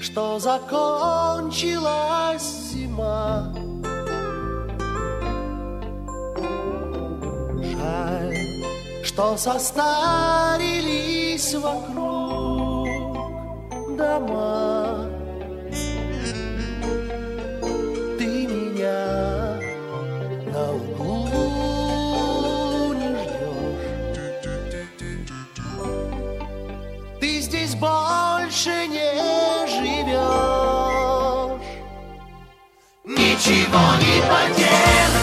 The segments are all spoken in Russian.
что закончилась зима. Жаль, что состарились вокруг дома. Ты меня на углу не ждешь. Ты здесь больше не живешь. Ничего не поделать,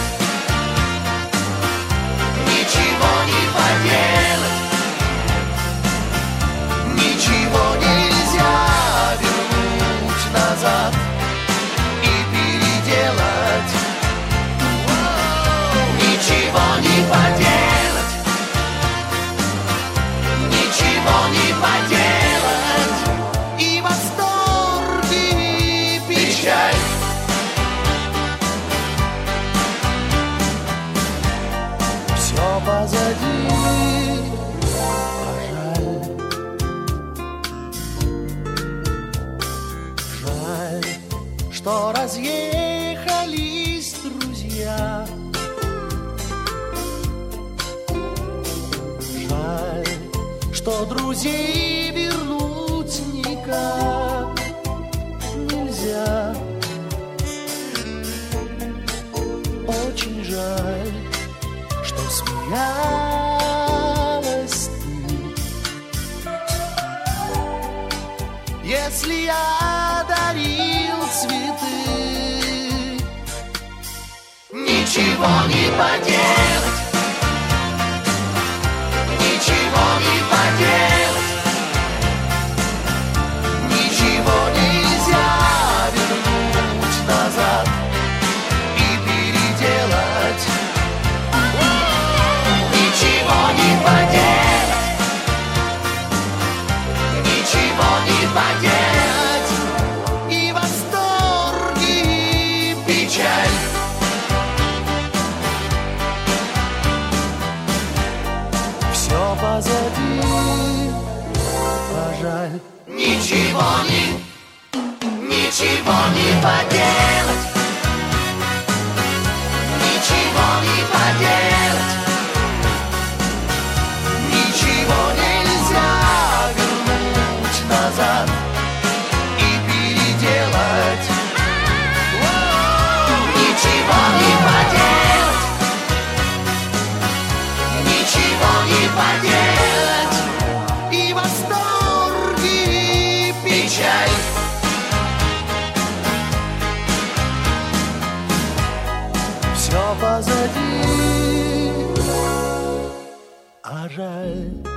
ничего не поделать, ничего нельзя вернуть назад и переделать. Ничего не поделать, ничего не поделать, и восторг, и печаль. Все позади, а жаль. Жаль, что разъехались друзья. Жаль, что друзей вернуть никак нельзя. Очень жаль, что смеялась ты. Если я дарил цветы, ничего не поделать, ничего не поделать, ничего нельзя вернуть назад и переделать. Ничего не поделать, ничего не поделать, и восторг, и печаль. Все позади, а жаль. Ничего не поделать, ничего не поделать, ничего нельзя вернуть назад и переделать. Ничего не поделать, ничего не поделать, и восторг, и печаль. Все позади, а жаль.